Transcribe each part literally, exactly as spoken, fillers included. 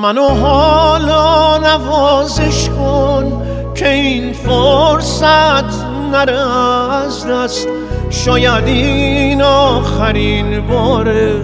منو حالا نوازش کن که این فرصت نره از دست. شاید این آخرین باره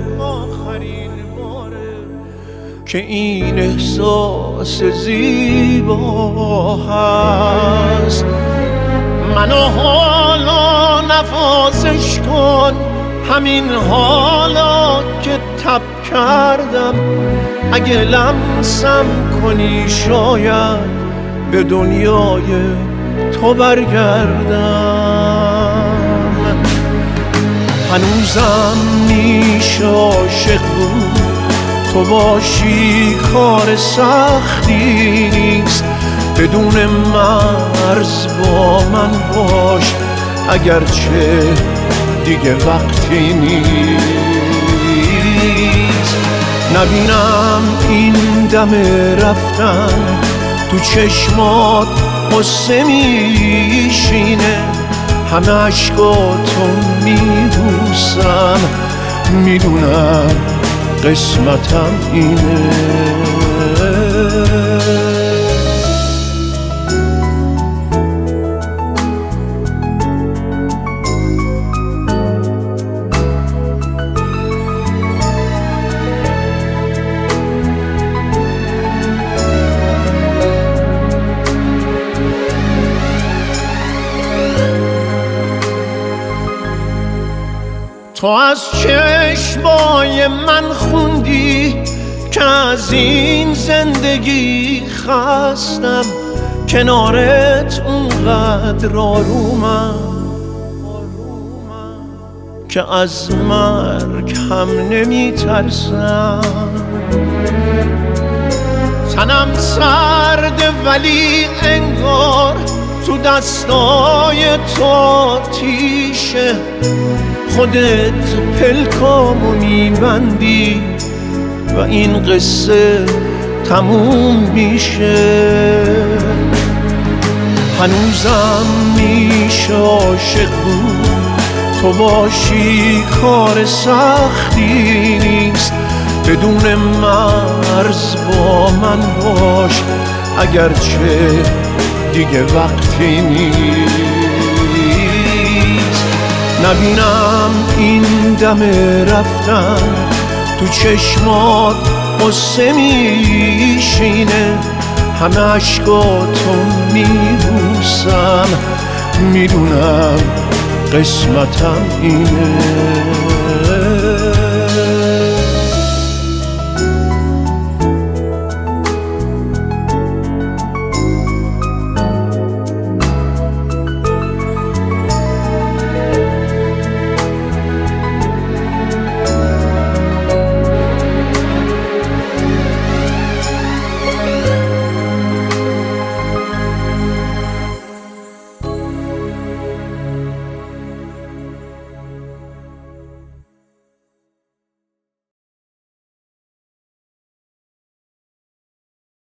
که این احساس زیبا هست. منو حالا نوازش کن، همین حالا که تب کردم. اگه لمسم کنی شاید به دنیای تو برگردم. هنوزم میشه عاشق بود، تو باشی کار سختی نیست. بدون مرز با من باش، اگرچه دیگه وقتی نیست. نبینم این دم رفتن تو چشمات قصه میشینه. همه عشقاتو میبوسم، میدونم قسمتم اینه. تو از چشمای من خوندی که از این زندگی خستم. کنارت اونقدر آرومم که از مرگ هم نمی ترسم. تنم سرده ولی انگار تو دستای تو آتیشه. خودت پلکامو میبندی و این قصه تموم میشه. هنوزم میشه عاشق بود، تو باشی کار سختی نیست. بدون مرز با من باش، اگرچه دیگه وقتی نیست. نبینم این دم رفتن تو چشمات قصه میشینه. همه عشقاتو میبوسم، میدونم قسمتم اینه.